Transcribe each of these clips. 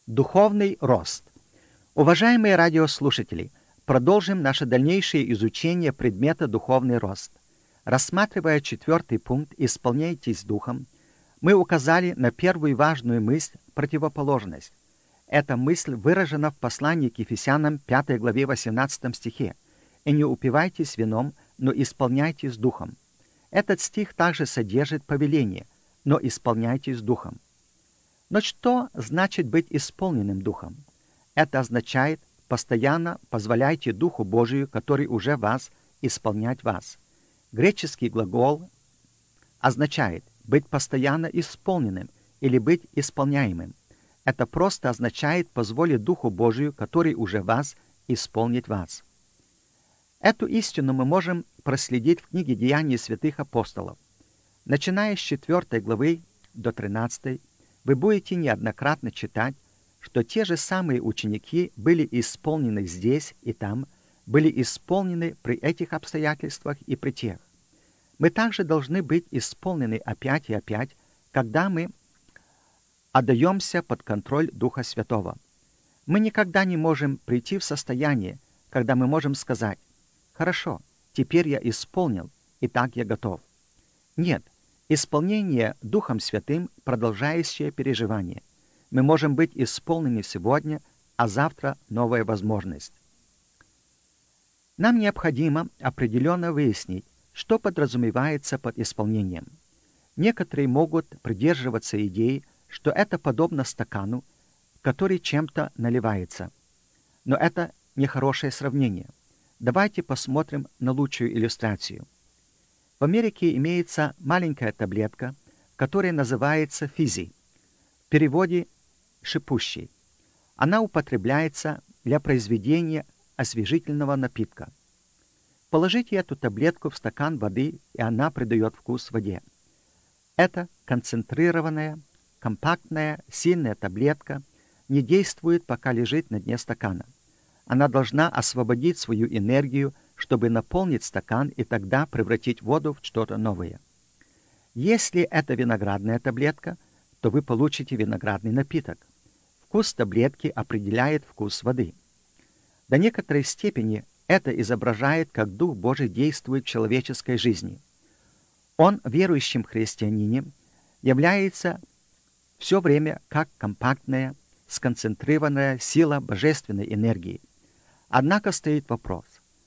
Духовный рост. Уважаемые радиослушатели, продолжим наше дальнейшее изучение предмета «Духовный рост». Рассматривая 4 пункт «Исполняйтесь Духом», мы указали на первую важную мысль – противоположность. Эта мысль выражена в послании к Ефесянам 5 главе 18 стихе «И не упивайтесь вином, но исполняйтесь Духом». Этот стих также содержит повеление «Но исполняйтесь Духом». Но что значит быть исполненным Духом? Это означает постоянно позволяйте Духу Божию, который уже вас, исполнять вас. Греческий глагол означает быть постоянно исполненным или быть исполняемым. Это просто означает позволить Духу Божию, который уже вас, исполнить вас. Эту истину мы можем проследить в книге «Деяния святых апостолов». Начиная с 4 главы до 13, вы будете неоднократно читать, что те же самые ученики были исполнены здесь и там, были исполнены при этих обстоятельствах и при тех. Мы также должны быть исполнены опять и опять, когда мы отдаемся под контроль Духа Святого. Мы никогда не можем прийти в состояние, когда мы можем сказать: «Хорошо, теперь я исполнил, и так я готов». Нет, исполнение Духом Святым – продолжающее переживание. Мы можем быть исполнены сегодня, а завтра новая возможность. Нам необходимо определенно выяснить, что подразумевается под исполнением. Некоторые могут придерживаться идеи, что это подобно стакану, который чем-то наливается. Но это нехорошее сравнение. Давайте посмотрим на лучшую иллюстрацию. В Америке имеется маленькая таблетка, которая называется физи, в переводе «шипущий». Она употребляется для произведения освежительного напитка. Положите эту таблетку в стакан воды, и она придает вкус воде. Эта концентрированная, компактная, сильная таблетка не действует, пока лежит на дне стакана. Она должна освободить свою энергию, чтобы наполнить стакан и тогда превратить воду в что-то новое. Если это виноградная таблетка, то вы получите виноградный напиток. Вкус таблетки определяет вкус воды. До некоторой степени это изображает, как Дух Божий действует в человеческой жизни. Он, верующим христианине, является все время как компактная, сконцентрированная сила божественной энергии. Однако стоит вопрос: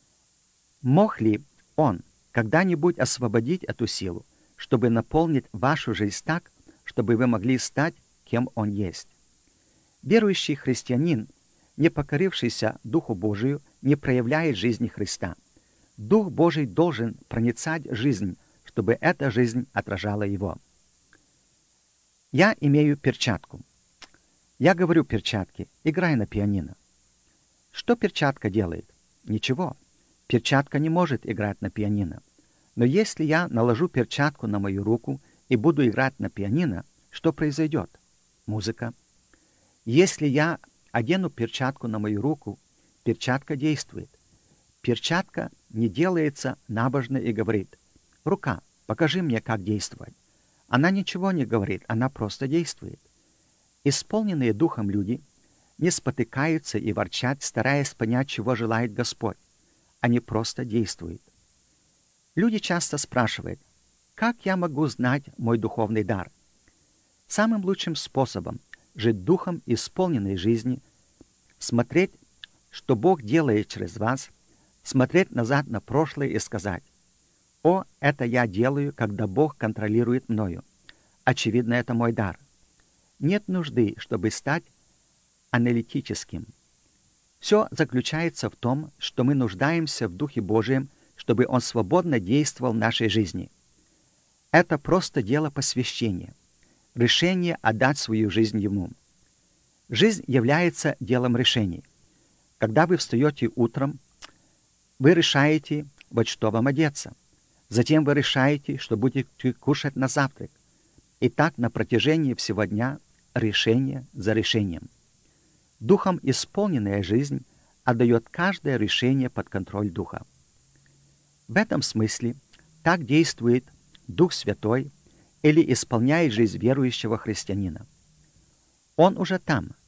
мог ли он когда-нибудь освободить эту силу, чтобы наполнить вашу жизнь так, чтобы вы могли стать, кем он есть? Верующий христианин, не покорившийся Духу Божию, не проявляет жизни Христа. Дух Божий должен проницать жизнь, чтобы эта жизнь отражала его. Я имею перчатку. Я говорю перчатке: играй на пианино. Что перчатка делает? Ничего. Перчатка не может играть на пианино. Но если я наложу перчатку на мою руку и буду играть на пианино, что произойдет? Музыка. Если я одену перчатку на мою руку, перчатка действует. Перчатка не делается набожно и говорит: «Рука, покажи мне, как действовать». Она ничего не говорит, она просто действует. Исполненные Духом люди не спотыкаются и ворчат, стараясь понять, чего желает Господь. Они просто действуют. Люди часто спрашивают: как я могу знать мой духовный дар? Самым лучшим способом жить духом исполненной жизни, смотреть, что Бог делает через вас, смотреть назад на прошлое и сказать: «О, это я делаю, когда Бог контролирует мною. Очевидно, это мой дар». Нет нужды, чтобы стать аналитическим. Все заключается в том, что мы нуждаемся в Духе Божьем, чтобы Он свободно действовал в нашей жизни. Это просто дело посвящения, решение отдать свою жизнь Ему. Жизнь является делом решений. Когда вы встаете утром, вы решаете, во что вам одеться. Затем вы решаете, что будете кушать на завтрак. И так на протяжении всего дня, решение за решением. Духом исполненная жизнь отдает каждое решение под контроль Духа. В этом смысле так действует Дух Святой или исполняет жизнь верующего христианина. Он уже там,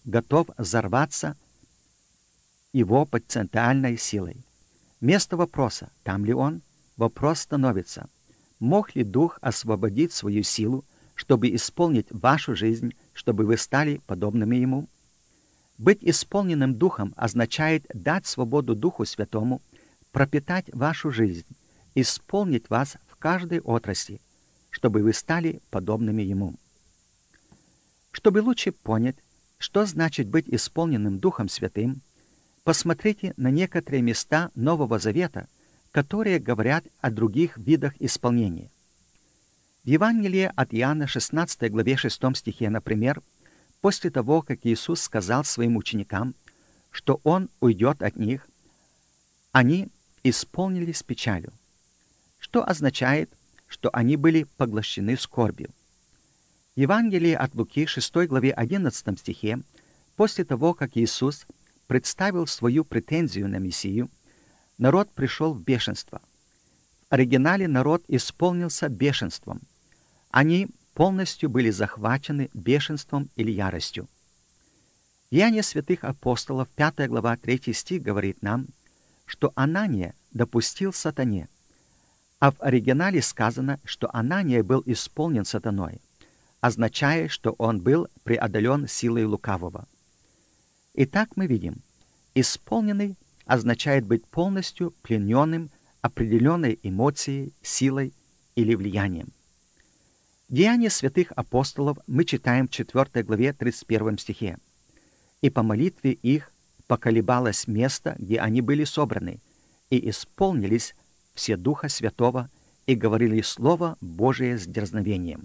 готов взорваться его потенциальной силой. Вместо вопроса, там ли он, вопрос становится, мог ли Дух освободить свою силу, чтобы исполнить вашу жизнь, чтобы вы стали подобными Ему? Быть исполненным Духом означает дать свободу Духу Святому, пропитать вашу жизнь, исполнить вас в каждой отрасли, чтобы вы стали подобными Ему. Чтобы лучше понять, что значит быть исполненным Духом Святым, посмотрите на некоторые места Нового Завета, которые говорят о других видах исполнения. В Евангелии от Иоанна 16 главе 6 стихе, например, после того, как Иисус сказал своим ученикам, что Он уйдет от них, они исполнились печалью, что означает, что они были поглощены скорбью. В Евангелии от Луки 6 главе 11 стихе, после того, как Иисус представил свою претензию на Мессию, народ пришел в бешенство. В оригинале народ исполнился бешенством. Они полностью были захвачены бешенством или яростью. Деяния святых апостолов, 5 глава, 3 стих говорит нам, что Анания допустил сатане, а в оригинале сказано, что Анания был исполнен сатаной, означая, что он был преодолен силой лукавого. Итак, мы видим, исполненный означает быть полностью плененным определенной эмоцией, силой или влиянием. Деяния святых апостолов мы читаем в 4 главе 31 стихе. «И по молитве их поколебалось место, где они были собраны, и исполнились все Духа Святого, и говорили Слово Божие с дерзновением».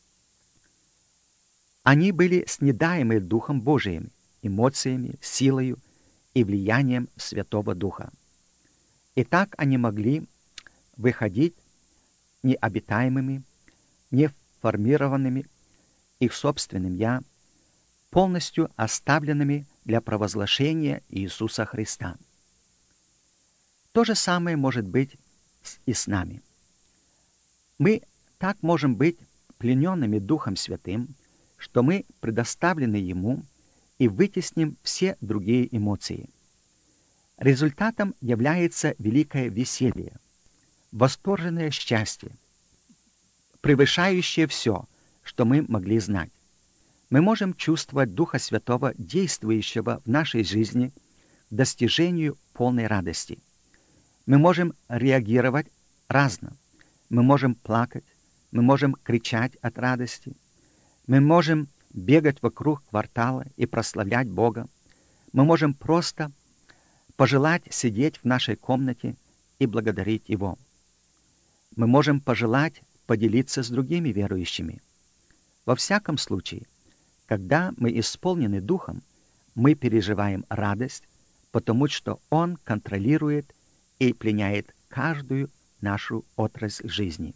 Они были снедаемы Духом Божиим, эмоциями, силою и влиянием Святого Духа. И так они могли выходить необитаемыми, неформированными их собственным «я», полностью оставленными для провозглашения Иисуса Христа. То же самое может быть и с нами. Мы так можем быть плененными Духом Святым, что мы предоставлены Ему и вытесним все другие эмоции. Результатом является великое веселье, восторженное счастье, превышающее все, что мы могли знать. Мы можем чувствовать Духа Святого, действующего в нашей жизни, к достижению полной радости. Мы можем реагировать разно. Мы можем плакать, мы можем кричать от радости, мы можем бегать вокруг квартала и прославлять Бога. Мы можем просто пожелать сидеть в нашей комнате и благодарить Его. Мы можем пожелать поделиться с другими верующими. Во всяком случае, когда мы исполнены Духом, мы переживаем радость, потому что Он контролирует и пленяет каждую нашу отрасль жизни.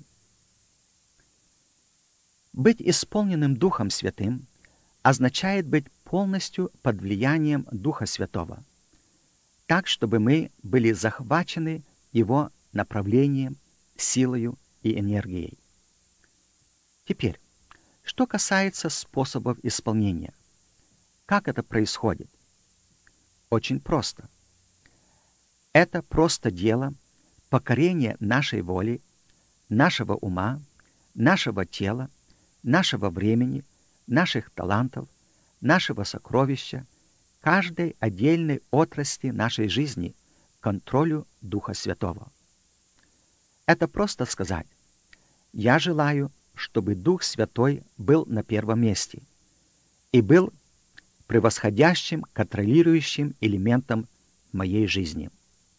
Быть исполненным Духом Святым означает быть полностью под влиянием Духа Святого, так, чтобы мы были захвачены Его направлением, силою и энергией. Теперь, что касается способов исполнения. Как это происходит? Очень просто. Это просто дело покорения нашей воли, нашего ума, нашего тела, нашего времени, наших талантов, нашего сокровища, каждой отдельной отрасли нашей жизни к контролю Духа Святого. Это просто сказать: «Я желаю, чтобы Дух Святой был на первом месте и был превосходящим, контролирующим элементом моей жизни».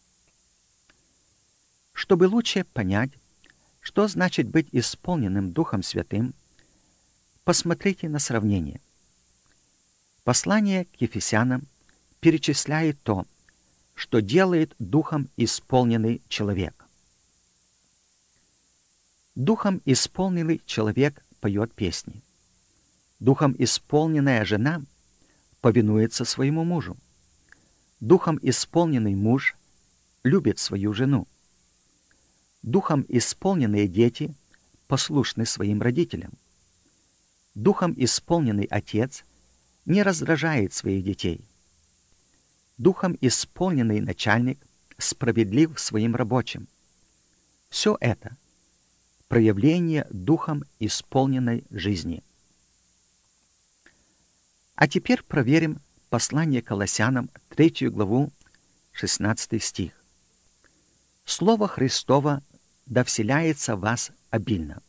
Чтобы лучше понять, что значит быть исполненным Духом Святым, посмотрите на сравнение. Послание к Ефесянам перечисляет то, что делает Духом исполненный человек. Духом исполненный человек поет песни. Духом исполненная жена повинуется своему мужу. Духом исполненный муж любит свою жену. Духом исполненные дети послушны своим родителям. Духом исполненный отец не раздражает своих детей. Духом исполненный начальник справедлив своим рабочим. Все это – проявление духом исполненной жизни. А теперь проверим послание Колоссянам, 3 главу, 16 стих. «Слово Христово да вселяется в вас обильно».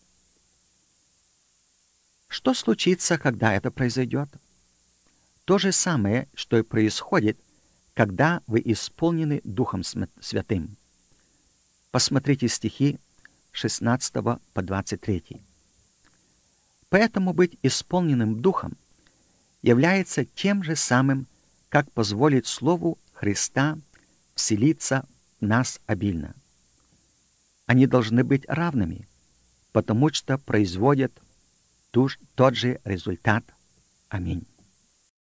Что случится, когда это произойдет? То же самое, что и происходит, когда вы исполнены Духом Святым. Посмотрите стихи 16 по 23. Поэтому быть исполненным Духом является тем же самым, как позволить Слову Христа вселиться в нас обильно. Они должны быть равными, потому что производят тот же результат. Аминь.